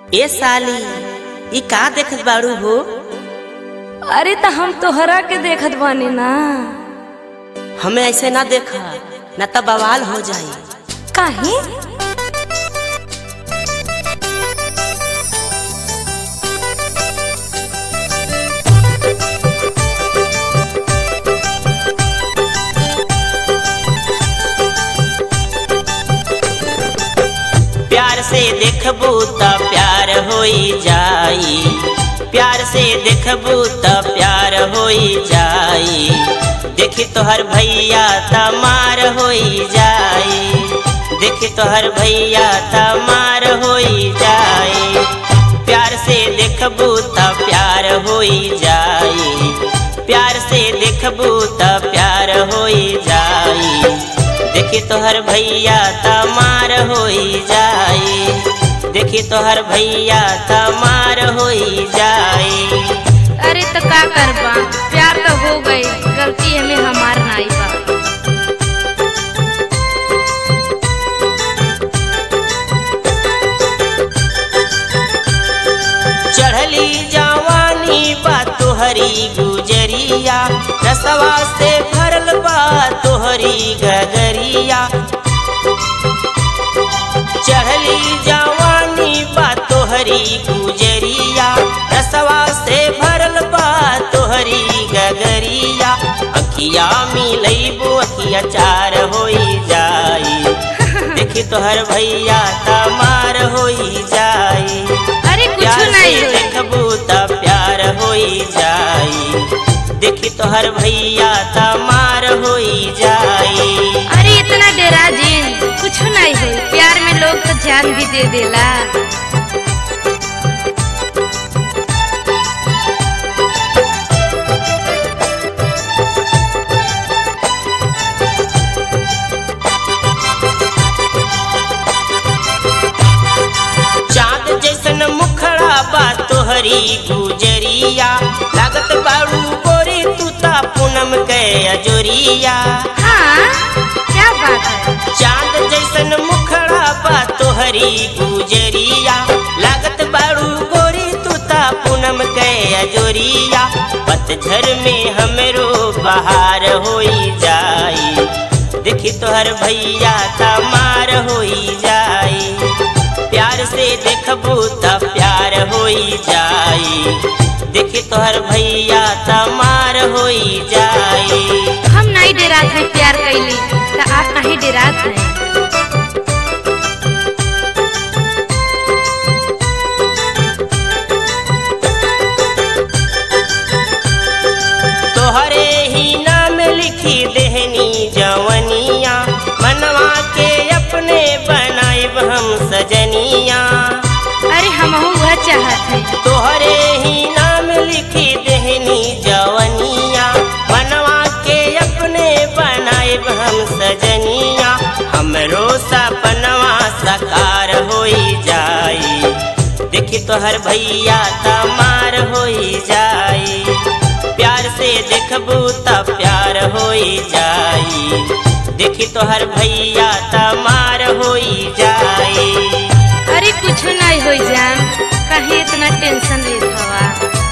ए साली ई का देखत बाड़ू हो? अरे तो हम तोहरा के देखत बानी ना। हमें ऐसे ना देखा, ना तो बवाल हो जाई। काहे? प्यार से देखबू त प्यार होई जाई, प्यार से देखबू त प्यार होई जाई। देखी तोहर भैया त मार होई जाई, देखी तोहर भैया त मार होई जाई। प्यार से देखबू त प्यार होई जाई, प्यार से देखबू त प्यार होई जाई। देखी तोहर भैया त मार होई जाई, देखी तोहर भैया त मार होई जाई। अरे तो का करबा, प्यार तो हो गई, गलती हमें हमार नाई बा। चढ़ली जवानी बा तोहरी गुजरिया, रसवा से भरल बा तोहरी गगरिया। चढ़ली जवानी बा तोहरी गुजरिया, रसवा से भरल बा तोहरी गगरिया। अखिया मिलैबू अखिया चार होई जाई, देखी तोहर भैया त मार होई जाई। अरे कुछ प्यार से नहीं देखबू त प्यार होई जाई, देखी तोहर भैया त मार होई जाई। अरे इतना डरा जिन, कुछ नहीं है। प्यार में लोग तो जान भी दे देला। चाँद जैसन मुखड़ा बा तोहरी गुजरिया, लागत बाड़ू गोरी तू ता पूनम के अजोरिया। हाँ, क्या बात है? चाँद जैसन मुखड़ा बा तोहरी गुजरिया, लागत बाड़ू गोरी तू ता पूनम के अजोरिया। पतझर में हमरो बहार होई जाई, देखी तोहर भैया त मार होई जाई। प्यार से देखबू त प्यार होई जाई, देखी तोहर भैया त मार होई जाई। हम नहीं डरात है प्यार कैली, तो आप कहीं डरात है? तोहरे ही नाम लिखी देहनी जवनिया, मनवा के अपने बनाइब हम सजनिया। अरे हम वह चाहत है। तोहरे ही नाम लिखी देहनी जवनिया, मनवा के अपने बनाइब हम सजनिया। हमरो सपनवा साकार होई जाई, देखी तोहर भैया त मार होई जाई। प्यार से देखबू त प्यार होई जाई, देखी तोहर भैया त मार होई जाई। अरे कुछ नहीं हो जान, कहीं इतना टेंशन लेत हवा।